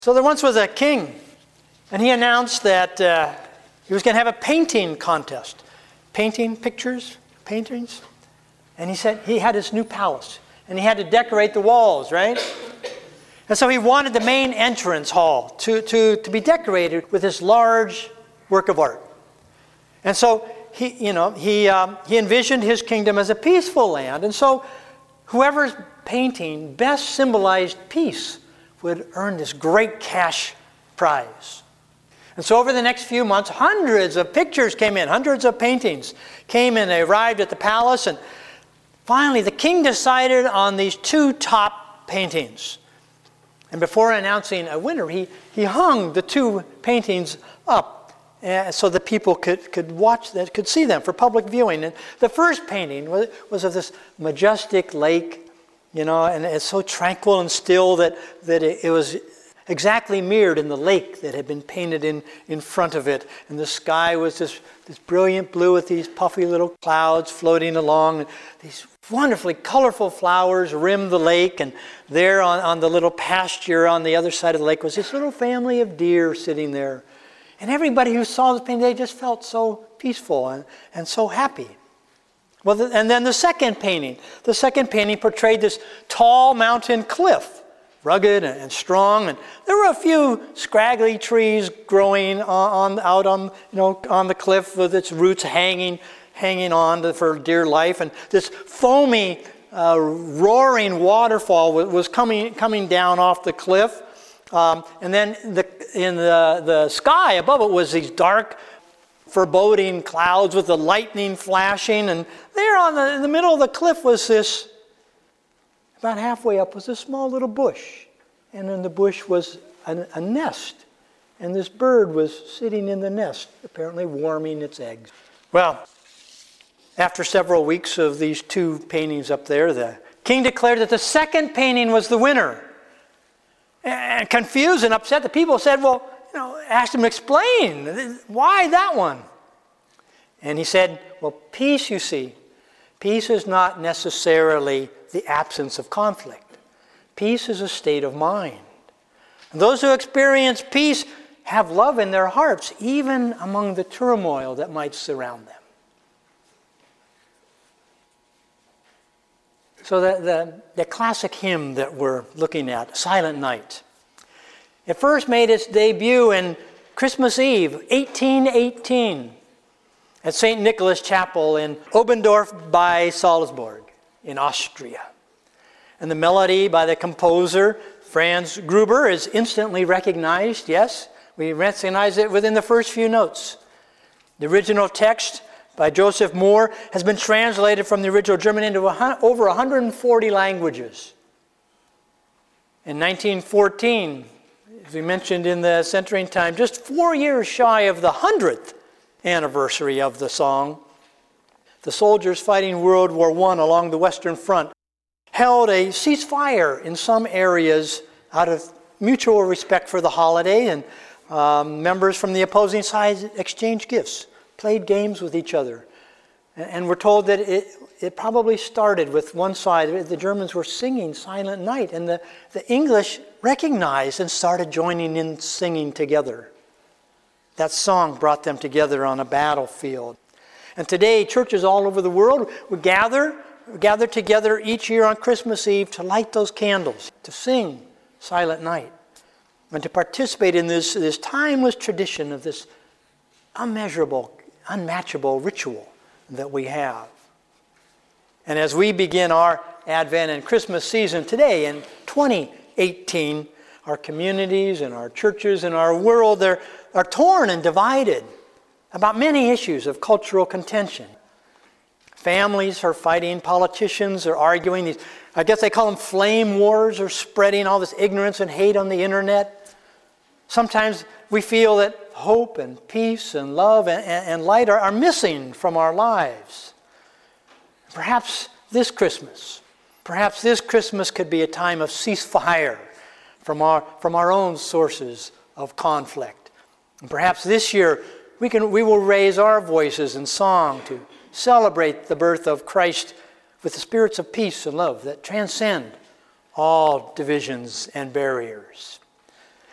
So there once was a king, and he announced that he was going to have a painting contest. Painting pictures, paintings. And he said he had his new palace, and he had to decorate the walls, right? And so he wanted the main entrance hall to be decorated with this large work of art. And so he envisioned his kingdom as a peaceful land. And so whoever's painting best symbolized peace would earn this great cash prize. And so over the next few months, hundreds of pictures came in, hundreds of paintings came in. They arrived at the palace, and finally the king decided on these two top paintings. And before announcing a winner, he hung the two paintings up so that people could watch that, could see them for public viewing. And the first painting was of this majestic lake, and it's so tranquil and still that it was exactly mirrored in the lake that had been painted in front of it. And the sky was this brilliant blue with these puffy little clouds floating along. These wonderfully colorful flowers rimmed the lake. And there on the little pasture on the other side of the lake was this little family of deer sitting there. And everybody who saw this painting, they just felt so peaceful and so happy. Well, and then the second painting portrayed this tall mountain cliff, rugged and strong, and there were a few scraggly trees growing out on the cliff with its roots hanging on for dear life, and this foamy, roaring waterfall was coming down off the cliff, and then in the sky above it was these dark, foreboding clouds with the lightning flashing, and there in the middle of the cliff was this, about halfway up was a small little bush, and in the bush was a nest, and this bird was sitting in the nest, apparently warming its eggs. Well, after several weeks of these two paintings up there, the king declared that the second painting was the winner. And confused and upset, the people said, well, asked him to explain, why that one? And he said, well, peace, you see, peace is not necessarily the absence of conflict. Peace is a state of mind. And those who experience peace have love in their hearts, even among the turmoil that might surround them. So the classic hymn that we're looking at, Silent Night, it first made its debut in Christmas Eve, 1818, at St. Nicholas Chapel in Oberndorf by Salzburg in Austria. And the melody by the composer, Franz Gruber, is instantly recognized. Yes, we recognize it within the first few notes. The original text by Joseph Moore has been translated from the original German into over 140 languages. In 1914, as we mentioned in the Centering Time, just 4 years shy of the 100th anniversary of the song, the soldiers fighting World War I along the Western Front held a ceasefire in some areas out of mutual respect for the holiday, and members from the opposing sides exchanged gifts, played games with each other. And we're told that it probably started with one side. The Germans were singing Silent Night, and the English recognized and started joining in singing together. That song brought them together on a battlefield. And today, churches all over the world would gather together each year on Christmas Eve to light those candles, to sing Silent Night, and to participate in this timeless tradition of this unmeasurable, unmatchable ritual that we have. And as we begin our Advent and Christmas season today in 2018, our communities and our churches and our world are torn and divided about many issues of cultural contention. Families are fighting, politicians are arguing. I guess they call them flame wars, or spreading all this ignorance and hate on the internet. Sometimes we feel that hope and peace and love and light are missing from our lives. Perhaps this Christmas could be a time of ceasefire from our own sources of conflict. And perhaps this year we will raise our voices in song to celebrate the birth of Christ with the spirits of peace and love that transcend all divisions and barriers.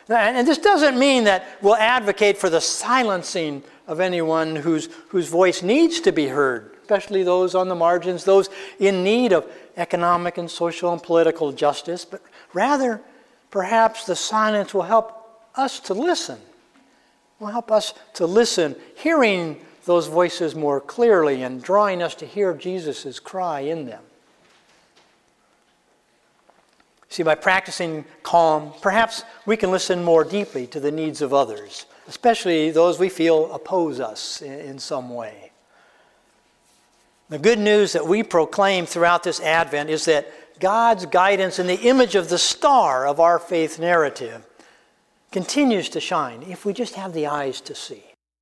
And this doesn't mean that we'll advocate for the silencing of anyone whose voice needs to be heard, especially those on the margins, those in need of economic and social and political justice, but rather, perhaps the silence will help us to listen. Will help us to listen, hearing those voices more clearly and drawing us to hear Jesus' cry in them. See, by practicing calm, perhaps we can listen more deeply to the needs of others, especially those we feel oppose us in some way. The good news that we proclaim throughout this Advent is that God's guidance in the image of the star of our faith narrative continues to shine if we just have the eyes to see.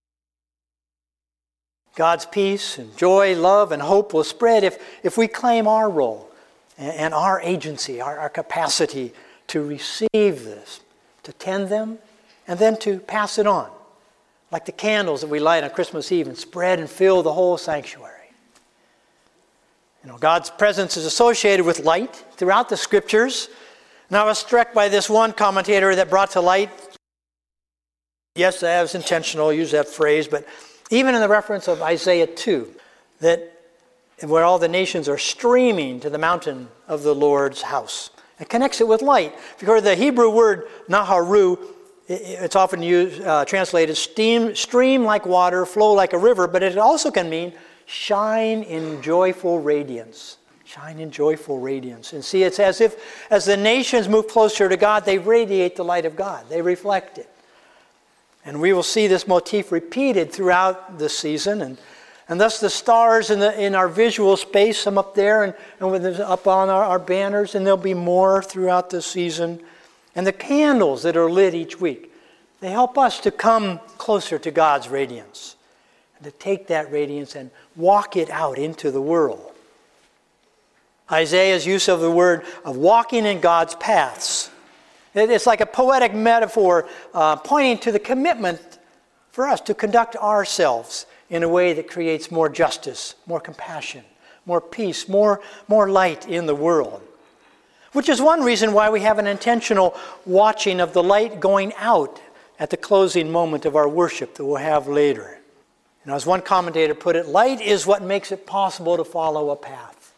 God's peace and joy, love, and hope will spread if we claim our role and our agency, our capacity to receive this, to tend them, and then to pass it on, like the candles that we light on Christmas Eve and spread and fill the whole sanctuary. You know, God's presence is associated with light throughout the Scriptures. And I was struck by this one commentator that brought to light, yes, that was intentional, use that phrase, but even in the reference of Isaiah 2, that where all the nations are streaming to the mountain of the Lord's house. It connects it with light. Because the Hebrew word naharu, it's often used, translated stream like water, flow like a river, but it also can mean shine in joyful radiance. Shine in joyful radiance. And see, it's as if as the nations move closer to God, they radiate the light of God. They reflect it. And we will see this motif repeated throughout the season. And thus the stars in our visual space, some up there and up on our banners, and there'll be more throughout the season. And the candles that are lit each week, they help us to come closer to God's radiance and to take that radiance and walk it out into the world. Isaiah's use of the word of walking in God's paths. It's like a poetic metaphor pointing to the commitment for us to conduct ourselves in a way that creates more justice, more compassion, more peace, more light in the world. Which is one reason why we have an intentional watching of the light going out at the closing moment of our worship that we'll have later. You know, as one commentator put it, light is what makes it possible to follow a path.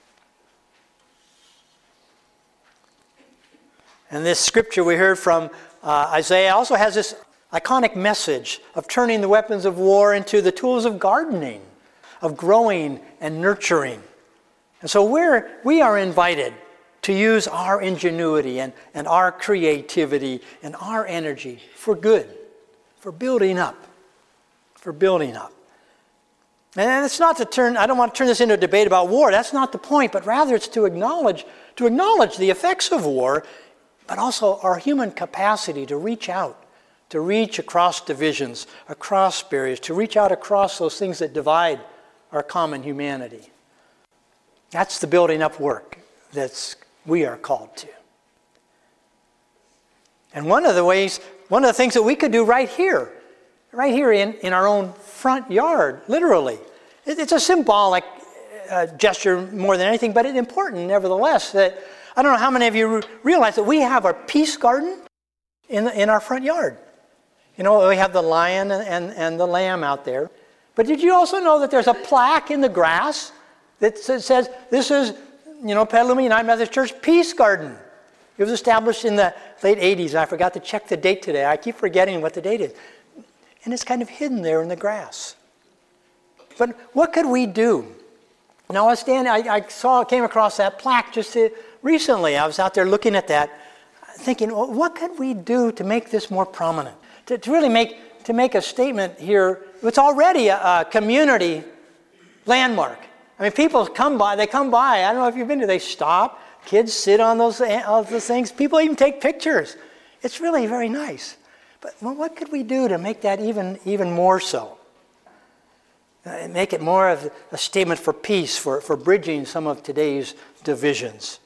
And this scripture we heard from Isaiah also has this iconic message of turning the weapons of war into the tools of gardening, of growing and nurturing. And so we are invited to use our ingenuity and our creativity and our energy for good, for building up. And it's not to turn, I don't want to turn this into a debate about war. That's not the point, but rather it's to acknowledge the effects of war, but also our human capacity to reach out, to reach across divisions, across barriers, to reach out across those things that divide our common humanity. That's the building up work that we are called to. And one of the things that we could do right here in our own front yard, literally. It's a symbolic gesture more than anything, but it's important nevertheless. That I don't know how many of you realize that we have our peace garden in our front yard. You know, we have the lion and the lamb out there. But did you also know that there's a plaque in the grass that says, this is, Petaluma United Methodist Church Peace Garden. It was established in the late 80s, and I forgot to check the date today. I keep forgetting what the date is. And it's kind of hidden there in the grass. But what could we do? Now, I came across that plaque just recently. I was out there looking at that, thinking, well, what could we do to make this more prominent? To really make a statement here. It's already a community landmark. I mean, people come by. I don't know if you've been to. They stop. Kids sit on those things. People even take pictures. It's really very nice. But what could we do to make that even more so? Make it more of a statement for peace, for bridging some of today's divisions.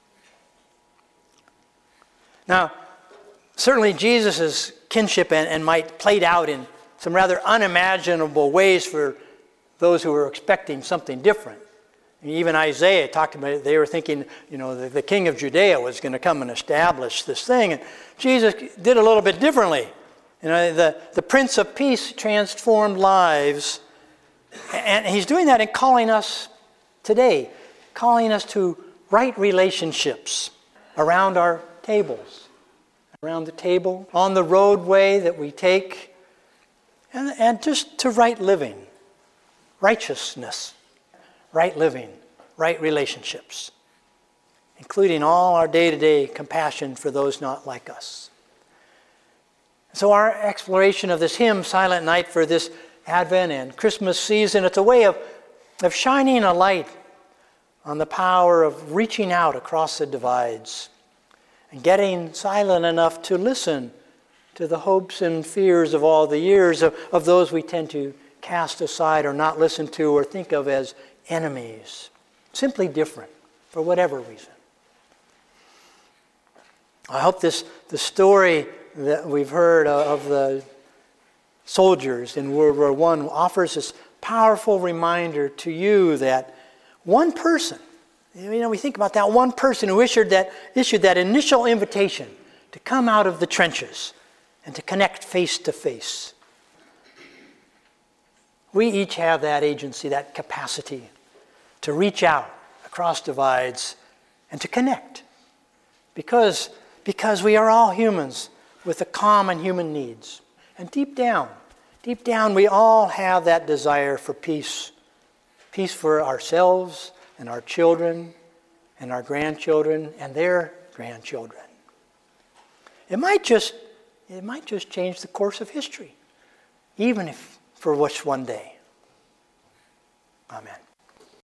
Now, certainly Jesus' kinship and might played out in some rather unimaginable ways for those who were expecting something different. Even Isaiah talked about it. They were thinking, the king of Judea was going to come and establish this thing. And Jesus did a little bit differently. The Prince of Peace transformed lives. And he's doing that and calling us today, calling us to right relationships around our tables, around the table, on the roadway that we take, and just to right living, righteousness, right living, right relationships, including all our day-to-day compassion for those not like us. So our exploration of this hymn, Silent Night, for this Advent and Christmas season, it's a way of shining a light on the power of reaching out across the divides and getting silent enough to listen to the hopes and fears of all the years of those we tend to cast aside or not listen to or think of as enemies, simply different for whatever reason. I hope the story that we've heard of the soldiers in World War I offers this powerful reminder to you that one person, we think about that one person who issued that initial invitation to come out of the trenches and to connect face to face. We each have that agency, that capacity to reach out across divides and to connect. Because we are all humans with the common human needs. And deep down, we all have that desire for peace. Peace for ourselves and our children and our grandchildren and their grandchildren. It might just change the course of history, even if for which one day. Amen.